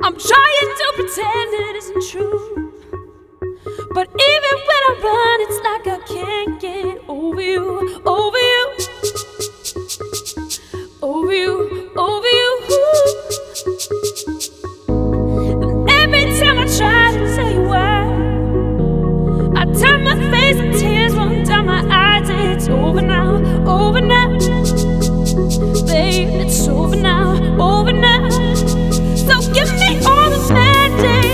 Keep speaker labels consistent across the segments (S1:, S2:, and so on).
S1: I'm trying to pretend it isn't true, but even when I run, it's like I can't get over you, over you, over you, over you. And every time I try to tell you why, I turn my face and tears run down my eyes. It's over now, babe, it's over now, over now. So give me all the magic,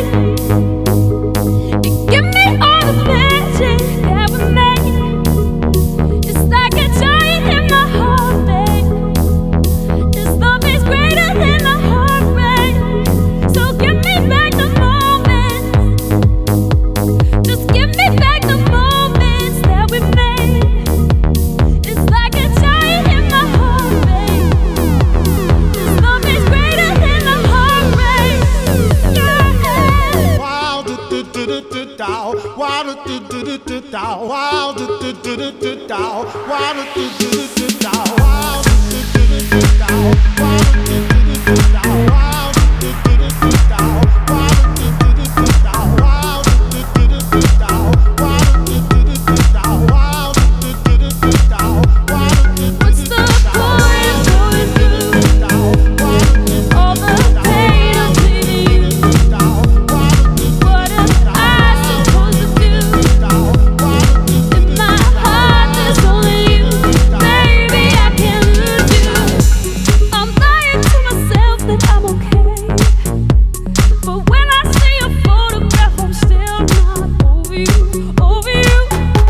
S1: give me all the magic that we made. It's like a giant in my heart, babe. This love is greater than the heartbreak. So give me back the moments, just give me back the moments that we made. It's like a giant in my heart, babe. This love is greater than the heartbreak. Yeah.
S2: Wow, do do do do do dow. Wow, do do do do do dow. Wow, do do do do do dow. Wow, do do do do do dow. Wow, do do do do do dow. Wow, do do do do do dow. Wow, do do do do do dow. Wow, do do do do dow. Wow, do do do do do dow. Wow, do do do do dow. Wow, do do do do dow. Wow, do do
S1: What's the point going through all the pain I'm bleeding you? What am I supposed to do? In my heart there's only you, baby, I can't lose you. I'm lying to myself that I'm okay, but when I see your photograph I'm still not over you, over you,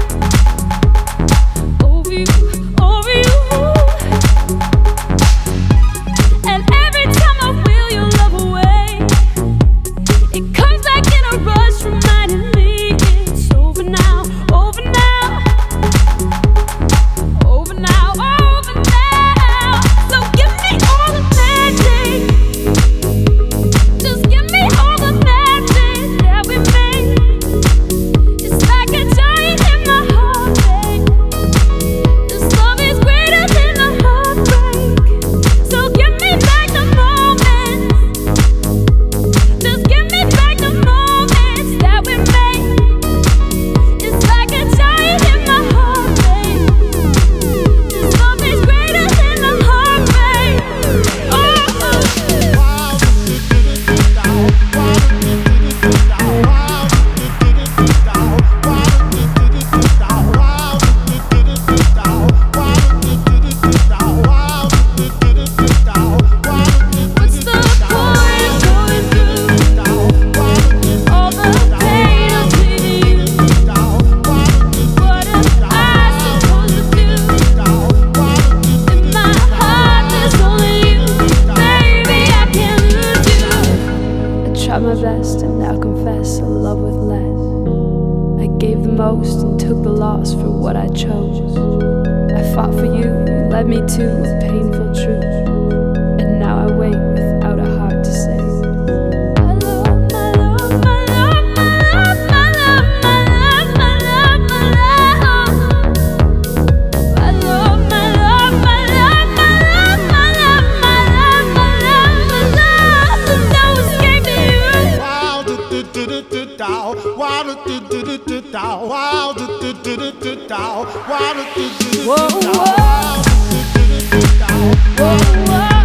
S1: over you, over you. And every time I wheel your love away, it comes back in a rush, reminding me it's over now, over now, over now, over now. So give me all the magic, just give me all the magic that we made. It's like a giant in my heart, babe. This love is greater than the heartbreak. So give me back the moments, just give me back the moments that we made. It's like a giant in my heart, babe. This love is greater than the heartbreak. What's the point going through all the pain I'm bleeding you? What am I supposed to do? In my heart there's only you, baby, I can't lose you. I tried my best and now confess I love with less. I gave the most and took the loss for what I chose. I fought for you, you led me to a painful truth, and now I wait without a heart to say. My love, my love, my love, my love, my love, my love, my love, my love. My love, my love, my love, my love, my love, my love, my love, my love. There's no escaping you.
S2: wow, do do do do do dow. Wow, do do do do do dow. Wow, do do do do do dow. Wow, do do do do
S1: Whoa,
S2: dow.
S1: whoa.
S2: Wow, do do do do dow.
S1: Whoa, whoa.